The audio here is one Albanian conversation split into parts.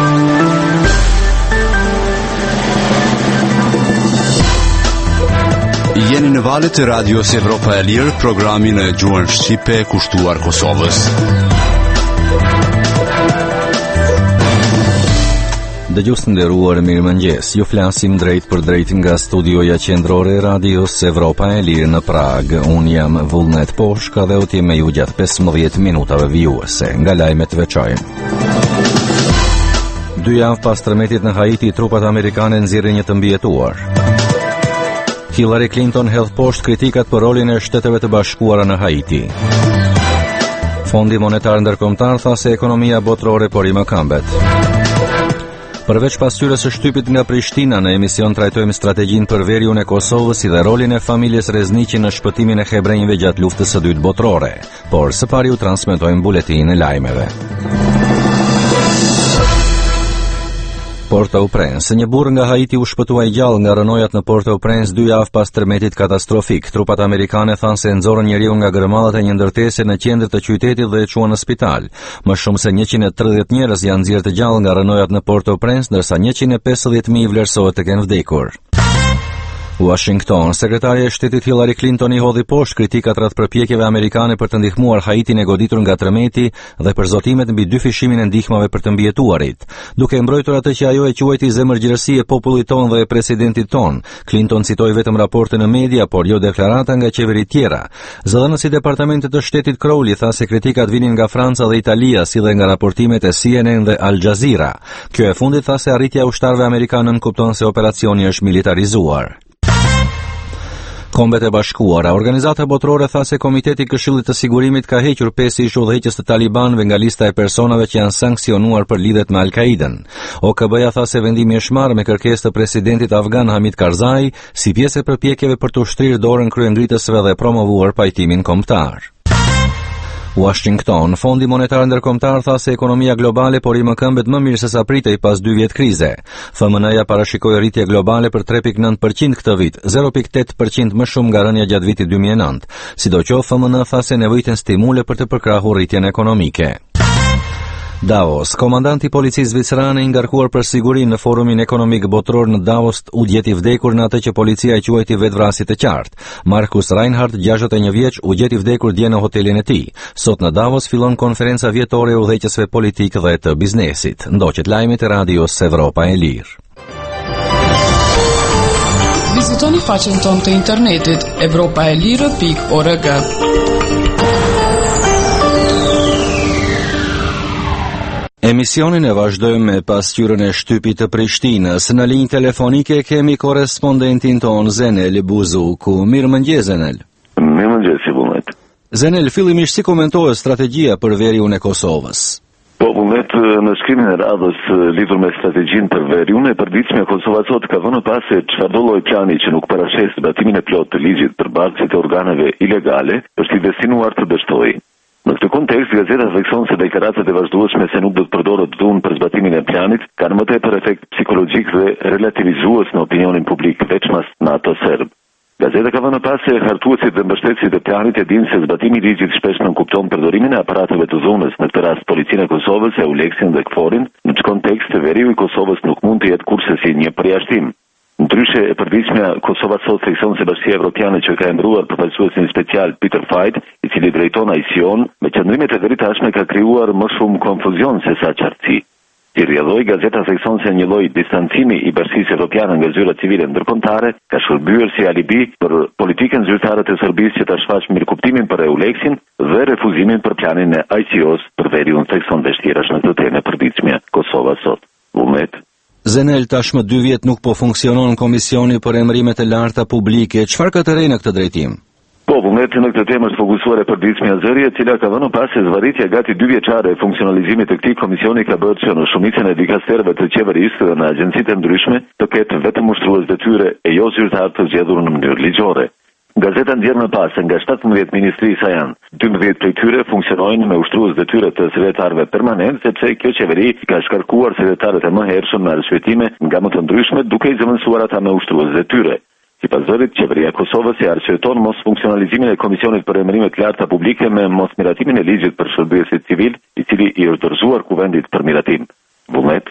Jeni në valët e Radios Evropa e Lirë, programin e gjuhën shqipe kushtuar Kosovës. Dëgjues të nderuar, mirëmëngjes. Ju flasim drejt për drejt nga studioja qendrore e Radios Evropa e Lirë në Prag. Unë jam Vullnet Poshka dhe u t'jem me ju gjatë 15 minutave vijuese nga lajmet veçojnë. 2 javë pas tërmetit në Haiti, trupat amerikane nxjerrin një të mbijetuar. Hillary Clinton hedh poshtë kritikat për rolin e Shteteve të Bashkuara në Haiti. Fondi Monetar Ndërkombëtar tha se ekonomia botërore po rri më këmbet. Përveç pasqyrës së shtypit nga Prishtina, në emision trajtojmë strategjinë për veriun e Kosovës si dhe rolin e familjes Rezniqi në shpëtimin e hebrejve gjatë luftës së dytë botërore. Por së pari u transmetojmë buletinin e lajmeve. Port-au-Prince. Një burr nga Haiti u shpëtua i gjallë nga rënojat në Port-au-Prince 2 javë pas tërmetit katastrofik. Trupat amerikane thanë se nxorën njeriu nga gërmallat e një ndërtese në qendër të qytetit dhe e çuan në spital. Më shumë se 130 njerëz janë nxjerrë të gjallë nga rënojat në Port-au-Prince, ndërsa 150.000 vlerësohet të kenë vdekur. Washington. Sekretarja e Shtetit Hillary Clinton i hodhi poshtë kritikat rreth përpjekjeve amerikane për të ndihmuar Haitin e goditur nga tërmeti dhe për zotimet mbi dyfishimin e ndihmave për të mbijetuarit. Duke mbrojtur atë që ajo e quajti zemërgjërësi e popullit ton dhe e presidentit ton, Clinton citoi vetëm raporte në media, por jo deklarata nga qeveri tjera. Zëdhënësi i Departamentit të Shtetit Crowley tha se kritikat vinin nga Franca dhe Italia, si dhe nga raportimet e CNN dhe Al Jazeera. Kjo e fundit tha se arritja e ushtarëve amerikanë kupton se operacioni është militarizuar. Kombet e Bashkuara. Organizata botërore tha se Komiteti i Këshillit të Sigurimit ka hequr 5 ish udhëheqës të talibanëve nga lista e personave që janë sanksionuar për lidhet me Al-Qaiden. OKB-ja tha se vendimi është marrë me kërkesë të presidentit afgan Hamid Karzai si pjesë e përpjekjeve për të ushtrirë dorën kryengritësve dhe promovuar pajtimin kombëtar. Washington. Fondi Monetar Ndërkombëtar tha se ekonomia globale po rri më këmbet më mirë se sa pritej pas 2 vjet krize. FMN-ja parashikoi rritje globale për 3.9% këtë vit, 0.8% më shumë nga rënja gjatë vitit 2009. Sidoqoftë, FMN tha se nevojiten stimule për të përkrahur rritjen ekonomike. Davos. Komandanti i policisë zvicerane i ngarkuar për sigurinë në forumin ekonomik botëror në Davos u gjeti vdekur në atë që policia e quajti vetvrasje të qartë. Markus Reinhardt, 61 vjeç, u gjeti vdekur dje në hotelin e tij. Sot në Davos fillon konferenca vjetore e udhëheqësve politik dhe të biznesit. Ndoqet lajmet e Radios Evropa e Lirë. Vizitoni faqen tonë të internetit europaelire.org. Emisionin e vazhdojmë me pasqyrën e shtypit të Prishtinës. Në linjë telefonike kemi korrespondentin ton Zenel Buzuku. Mirëmëngjes Zenel. Mirëmëngjes, Vullnet. Zenel, fillimisht si komentohet strategjia për veriun e Kosovës? Po, Vullnet, në shkrimin e radhës lidhur me strategjinë për veriun e përditshme, Kosova sot ka vënë pas se çfarëdo lloj plani që nuk parashes zbatimin e plotë të ligjit për bartësit e organeve ilegale është i destinuar të dështojë. Në këtë kontekst, gazeta thekson se deklaratat e vazhdueshme se nuk do të përdoret dhunë për zbatimin e planit kanë më tepër efekt psikologjik dhe relativizues në opinionin publik, veçmas në ato serb. Gazeta ka vënë pas se hartuesit dhe mbështetësit e planit e dinë se zbatimi i ligjit shpesh nënkupton përdorimin e aparateve të dhunës, në këtë rast policinë e Kosovës, EULEX-in dhe KFOR-in. Në këtë kontekst, veriu i Kosovës nuk mund të jetë kurse si një përjashtim. Ndryshe e përditshmja, Kosova sot thekson se Bashkia Evropiane që ka emëruar përfaqësuesin special Peter Fajt, i cili drejton ICO-n, me qëndrimet e vetë tashme ka krijuar më shumë konfuzion se sa qartësi. Si rrjedhoi, gazeta thekson se një lloj distancimi i Bashkisë Evropiane nga zyrat civile ndërkombëtare ka shërbyer si alibi për politikën zyrtare të Serbisë që ta shfaq mirëkuptimin për EULEX-in dhe refuzimin për planin e ICO-s për veriun, thekson vështirash në këtë temë e përditshme Kosova sot. Vullnet. Zenel, tashmë 2 vjet nuk po funksionon Komisioni për emërimet e larta publike. Çfarë ka të re në këtë drejtim? Po, Vullnet, në këtë temë është fokusuar e përditshmja zëri, e cila ka vënë pas se zvarritja gati 2 vjeçare e funksionalizimit të këtij komisioni ka bërë që në shumicën e dikasterëve të qeverisë dhe në agjencitë ndryshme të ketë vetëm ushtrues detyre e jo zyrtar të zgjedhur në mënyrë ligjore. Gazeta nxjerr më pas se nga 17 ministri sa janë, 12 prej tyre funksionojnë me ushtrues detyre të sekretarëve permanent, sepse kjo qeveri ka shkarkuar sekretarët e mëhershëm me arsyetime nga më të ndryshme, duke i zëvendësuar ata me ushtrues detyre. Sipas zërit, qeveria e Kosovës e arsyeton mos funksionalizimin e Komisionit për emërimet larta publike me mos miratimin e ligjit për shërbësit civil, i cili i është dorëzuar kuvendit për miratim. Vullnet.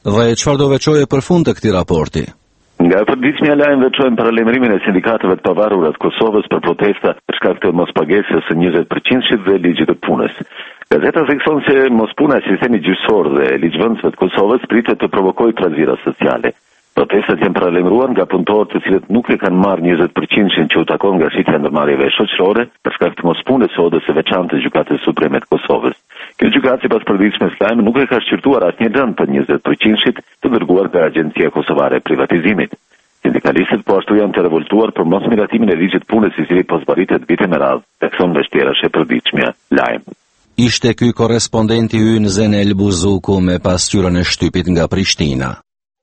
Dhe çfarë do veçoje për fund të këtij raporti? Nga e përditshmja lajm veçojmë paralajmërimin e sindikateve të pavarura të Kosovës për protesta për shkak të mospagesës së 20% dhe ligjit të punës. Gazeta thekson se mospuna e sistemit gjyqësor dhe ligjvënësve të Kosovës pritet të provokojë trazira sociale. Protestat janë paralajmëruar nga punëtorët të cilët nuk e kanë marrë 20% që u takon nga shitja ndërmarrjeve shoqërore për shkak të mospunës së odës së veçantë të Gjykatës Supreme të Kosovës. Kjo gjykatë sipas përditshmës lajm nuk e ka shqyrtuar asnjë dëm për 20% të dërguar nga Agjencia Kosovare e Privatizimit. Sindikalistët po ashtu janë të revoltuar për mosmiratimin e ligjit punës i cili po zbaritet vite me radhë, thekson vështirash e përditshmja lajm. Ishte ky korrespondenti ynë Zenel Buzuku me pasqyrën e shtypit nga Prishtina.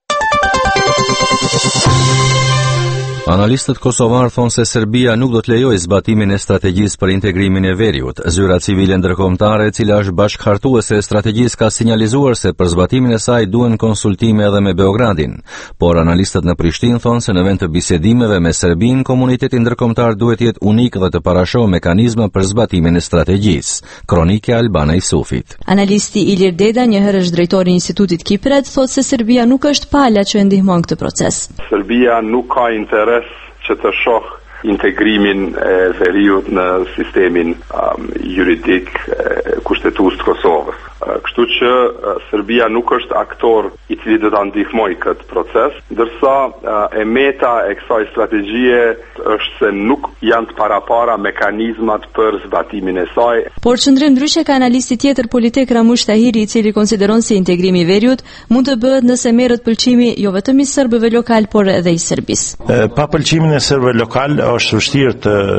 Analistët kosovar thonë se Serbia nuk do të lejojë zbatimin e strategjisë për integrimin e veriut. Zyra civile ndërkombëtare, e cila është bashkëhartuese e strategjisë, ka sinjalizuar se për zbatimin e saj duhen konsultime edhe me Beogradin. Por analistët në Prishtinë thonë se në vend të bisedimeve me Serbinë, komuniteti ndërkombëtar duhet të jetë unik dhe të parashohë mekanizma për zbatimin e strategjisë. Kronike Albana Isufit. Analisti Ilir Deda, një herë është drejtori i Institutit Kipret, thotë se Serbia nuk është pala që e ndihmon këtë proces. Serbia nuk ka interes që të shohë integrimin e veriut në sistemin juridik kushtetues të Kosovës. Kështu që Serbia nuk është aktor i cili do ta ndihmojë këtë proces, ndërsa e meta e kësaj strategjie është se nuk janë të parapara mekanizmat për zbatimin e saj. Por qëndrim ndryshe ka analisti tjetër politik Ramush Tahiri, i cili konsideron se integrimi i veriut mund të bëhet nëse merret pëlqimi jo vetëm i serbëve lokal, por edhe i Serbisë. Pa pëlqimin e serbëve lokal është vështirë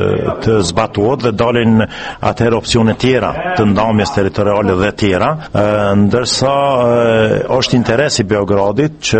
të zbatohet dhe dalin atëherë opsione tjera të ndamjes territoriale dhe tjera. Ndërsa është interesi Beogradit që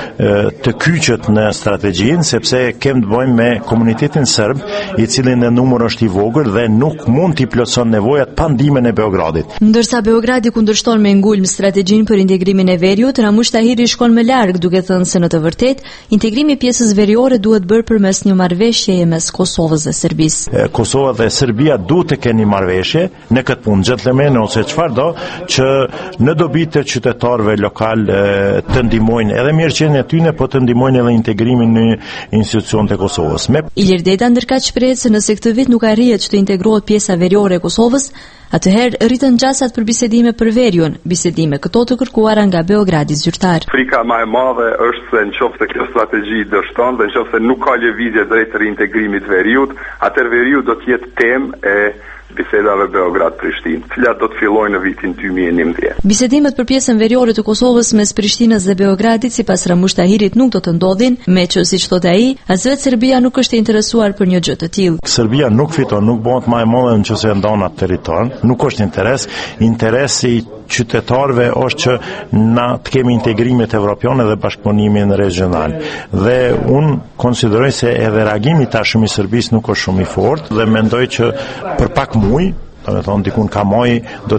të kyçet në strategjinë, sepse kemë të bëjmë me komunitetin serb, i cili në numër është i vogël dhe nuk mund t'i plotëson nevojat pa ndihmën e Beogradit. Ndërsa Beogradi kundërshton me ngulm strategjinë për integrimin e veriut, Ramush Tahiri shkon më larg, duke thënë se në të vërtetë integrimi i pjesës veriore duhet bërë përmes një marrëveshjeje mes Kosovës dhe Serbisë. Kosova dhe Serbia duhet të kenë marrëveshje në këtë punë, gentlemen ose çfarë do, që në dobi të qytetarëve lokal të ndihmojnë edhe mirëqenien e tyre, po të ndihmojnë edhe integrimin në institucionet e Kosovës. Ilir Deda ndërkaq shprehet se nëse këtë vit nuk arrihet që të integrohet pjesa veriore e Kosovës, atëherë rritën gjasat për bisedime për veriun, bisedime këto të kërkuara nga Beogradi zyrtar. Frika më e madhe është se nëse kjo strategji dështon dhe nëse nuk ka lëvizje drejt reintegrimit veriut, atëherë veriu do të jetë temë e bisedave Beograd-Prishtinë, cilat do të fillojnë në vitin 2011. Bisedimet për pjesën veriore të Kosovës mes Prishtinës dhe Beogradit, sipas Ramush Tahirit, nuk do të ndodhin, me që siç thotë ai, as vetë Serbia nuk është e interesuar për një gjë të tillë. Serbia nuk fiton, nuk bëhet më e madhe nëse e ndon atë territor, nuk është interesi i qytetarëve është që na të kemi integrimet evropiane dhe bashkëpunimin regional. Dhe unë konsideroj se edhe reagimi tashëm i Serbisë nuk është shumë i fortë dhe mendoj që për pak muaj, domethënë dikun ka muaj, do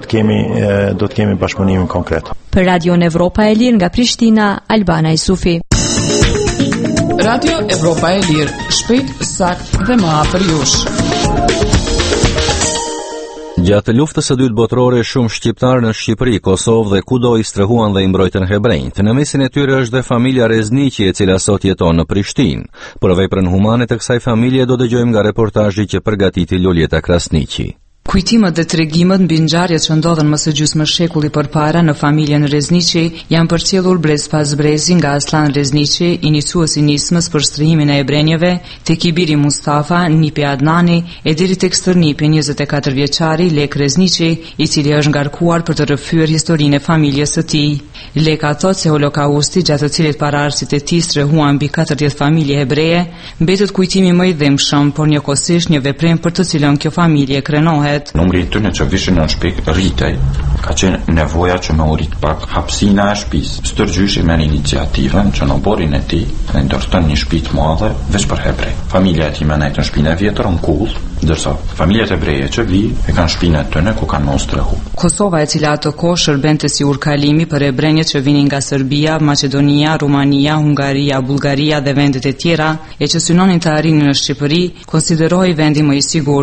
të kemi bashkëpunimin konkret. Për Radio Evropa e Lirë nga Prishtina, Albana Isufi. Radio Evropa e Lirë, shpejt, sakt dhe më afër jush. Gjatë luftës së dytë botërore, shumë shqiptarë në Shqipëri, Kosovë dhe kudo i strehuan dhe i mbrojtën hebrejt. Në mesin e tyre është dhe familja Rezniqi, e cila sot jeton në Prishtinë. Për veprën humane të kësaj familje do dëgjojmë nga reportazhi që përgatiti Loleta Krasniqi. Kujtimet dhe tregimet mbi ngjarjet që ndodhen më së gjysmë shekulli përpara në familjen Rezniqi janë përcjellur brez pas brezi nga Aslan Rezniqi, iniciuesi nismës për strihimin e ebrenjeve, tek i biri Mustafa, nipi Adnani, e deri tek stërnipi 24 vjeçari Lek Rezniqi, i cili është ngarkuar për të rrëfyer historinë e familjes së tij. Leka thot se Holokausti, gjatë të cilit paraardhësit e tij strehuan mbi 40 familje hebreje, mbetet kujtimi më i dhimbshëm, por njëkohësisht një veprim për të cilën kjo familje krenohet. Numri i tyre që vishin në shtëpi rritej, ka qenë nevoja që me u rrit pak hapësina e shtëpisë. Stërgjyshi merr iniciativën që në borin e tij dhe ndërton një shtëpi të madhe veç për hebrej. Familja e tij më nejtë në shtëpinë e vjetër në Kull, ndërsa familjet hebreje që vi e kanë shtëpinë e tyre ku kanë mos strehu. Kosova, e cila ato kohë shërbente si urkalimi për ebrenjët që vinin nga Serbia, Maqedonia, Rumania, Hungaria, Bullgaria dhe vendet e tjera, e që synonin të arrinin në Shqipëri, konsiderohej vendi më i sigurt.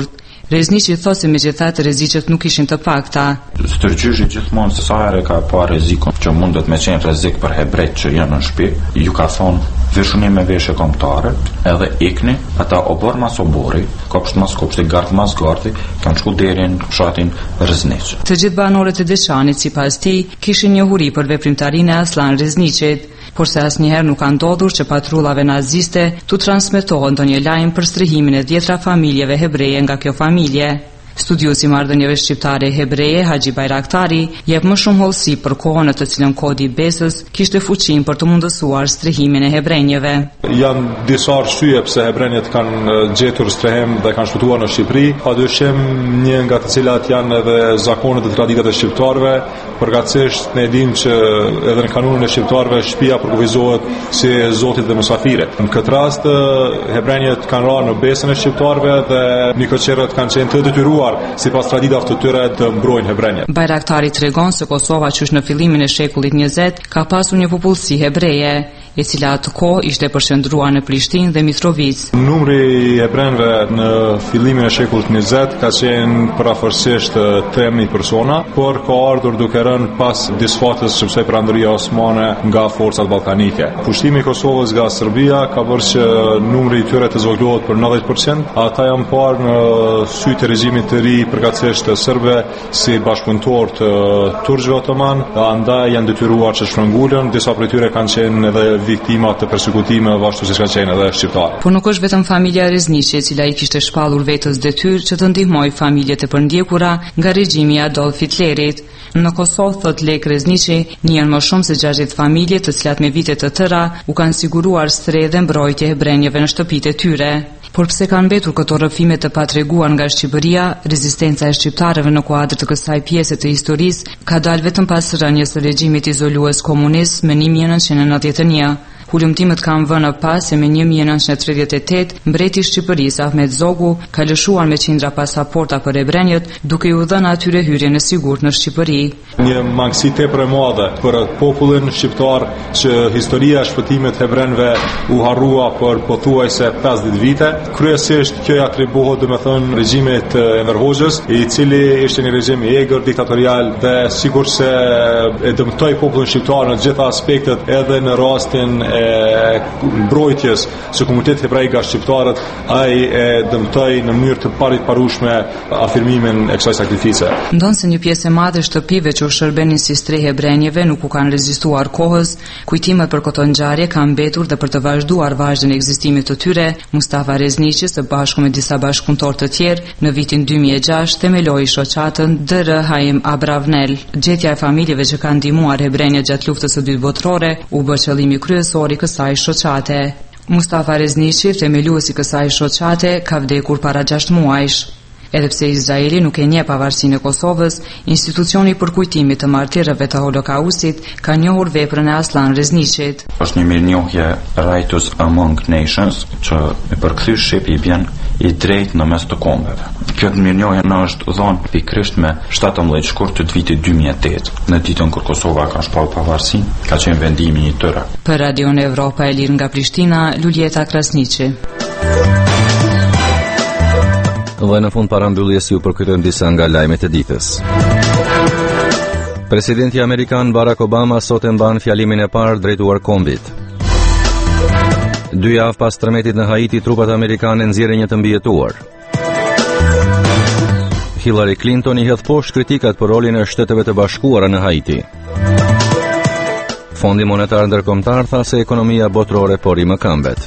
Rezniqi thotë se megjithatë rreziqet nuk ishin të pakta. Stërgjyshi gjithmonë sa herë ka pa rrezikun që mundet me qenë rrezik për hebrejt që janë në shtëpi, ju ka thonë veshuni me veshje kombëtare, edhe ikni, ata obor mas obori, kopsht mas kopshti, gard mas gardi, kanë shku deri në fshatin Rezniq. Të gjithë banorët e Deçanit, sipas tij, kishin njohuri për veprimtarinë e Aslan Rezniqit, por se asnjëherë nuk ka ndodhur që patrullave naziste tu transmetohen ndonjë lajm për strihimin e 10 familjeve hebreje nga kjo familje. Studiosi marrëdhënieve shqiptare hebreje Haxhi Bajraktari jep më shumë hollësi për kohën në të cilën kodi i besës kishte fuqinë për të mundësuar strihimin e hebrejve. Janë disa arsye pse hebrejt kanë gjetur strehim dhe kanë shfutuar në Shqipëri. Padyshim një nga të cilat janë edhe zakonet dhe traditat e shqiptarëve. Përgatësisht ne dimë që edhe në kanunin e shqiptarëve shtëpia përkufizohet si zotit dhe mysafirit. Në këtë rast hebrejt kanë rënë në besën e shqiptarëve dhe mikoçerët kanë qenë të detyruar sipas traditave të tyre të mbrojnë hebrejt. Bajraktari tregon se Kosova qysh në fillimin e shekullit 20 ka pasur një popullsi hebreje, e cila atë kohë ishte përqendruar në Prishtinë dhe Mitrovic. Numri i hebrejve në fillimin e shekullit 20 ka qenë përafërsisht 3000 persona, por ka ardhur duke rënë pas disfatës së kësaj perandorie osmane nga forcat ballkanike. Pushtimi i Kosovës nga Serbia ka bërë që numri i tyre të zvogëlohet për 90%. Ata janë parë në sy të regjimit të ri përgatësisht të serbëve si bashkëpunëtor të turqëve otoman, andaj janë detyruar që shpërngulen. Disa prej tyre kanë qenë edhe viktima të përsekutimeve ashtu siç kanë qenë edhe shqiptarë. Por nuk është vetëm familja Rezniqi e cila i kishte shpallur vetes detyrë që të ndihmojë familjet e përndjekura nga regjimi i Adolf Hitlerit. Në Kosovë, thot Lek Rezniqi, njihen më shumë se 60 familje të cilat me vite të tëra u kanë siguruar strehë dhe mbrojtje hebrejve në shtëpitë e tyre. Por pse kanë mbetur këto rrëfime të patreguar nga Shqipëria, rezistenca e shqiptarëve në kuadër të kësaj pjese të historisë ka dalë vetëm pas rënies së regjimit izolues komunist me 1991. Hulumtimet kanë vënë pas se me 1938 mbreti i Shqipërisë Ahmet Zogu ka lëshuar me qindra pasaporta për hebrejt, duke u dhënë atyre hyrjen e sigurt në Shqipëri. Një mangësi tepër e madhe për popullin shqiptar që historia e shpëtimit hebrejve u harrua për pothuajse 50 vite. Kryesisht kjo i atribuohet domethënë regjimit Enver Hoxhës, i cili ishte një regjim i egër diktatorial dhe sigurisht e dëmtoi popullin shqiptar në të gjitha aspektet, edhe në rastin e mbrojtjes së komunitetit hebraik nga shqiptarët, ai e dëmtoi në mënyrë të parushme afirmimin e kësaj sakrifice. Ndonse një pjesë e madhe shtëpive që u shërbenin si strehë hebrejve nuk u kanë rezistuar kohës, kujtimet për këtë ngjarje kanë mbetur dhe për të vazhduar vazhdën e ekzistimit të tyre, Mustafa Rezniqi së bashku me disa bashkëpunëtor të tjerë në vitin 2006 themeloi shoqatën DR Haim Abravnel. Gjetja e familjeve që kanë ndihmuar hebrejt gjatë luftës së dytë botërore u bë qëllimi kryesor i kësaj shoqate. Mustafa Rezniqi, themeluesi i kësaj shoqate, ka vdekur para 6 muajsh. Edhe pse Izraeli nuk e njeh pavarësinë e Kosovës, institucioni për kujtimit të martirëve të Holokaustit ka njohur veprën e Aslan Rezniqit. Është një mirënjohje Rights Among Nations që me përkthyes shqip i bën i drejt në mes të kombeve. Kjo mirënjohje na është dhënë pikërisht me 17 shkurt të vitit 2008, në ditën kur Kosova ka shpallur pavarësinë, ka qenë vendimi i tyre. Për Radion Evropa e Lirë nga Prishtina, Luljeta Krasniqi. Dhe në fund parambylljes ju përkujtojmë disa nga lajmet e ditës. Presidenti Amerikan Barack Obama sot e mban fjalimin e parë drejtuar kombit. 2 javë pas tërmetit në Haiti, trupat amerikane nxjerrin një të mbijetuar. Hillary Clinton i hedh poshtë kritikat për rolin e Shteteve të Bashkuara në Haiti. Fondi Monetar Ndërkombëtar tha se ekonomia botërore po rri më këmbet.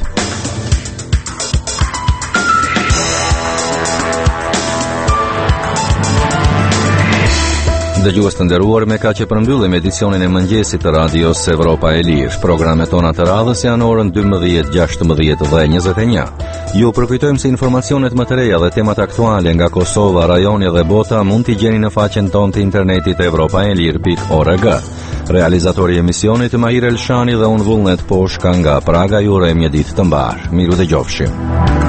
Dëgjues të nderuar, me kaq e përmbyllim edicionin e mëngjesit të Radios Evropa e Lirë. Programet tona të radhës janë orën 12, 16 dhe 21. Ju përkujtojmë se informacionet më të reja dhe temat aktuale nga Kosova, rajoni dhe bota mund t'i gjeni në faqen tonë të internetit evropaelir.org. Realizatori i emisionit Mahir Elshani dhe unë Vullnet Poshka nga Praga ju urojmë një ditë të mbar. Miru dëgjofshim.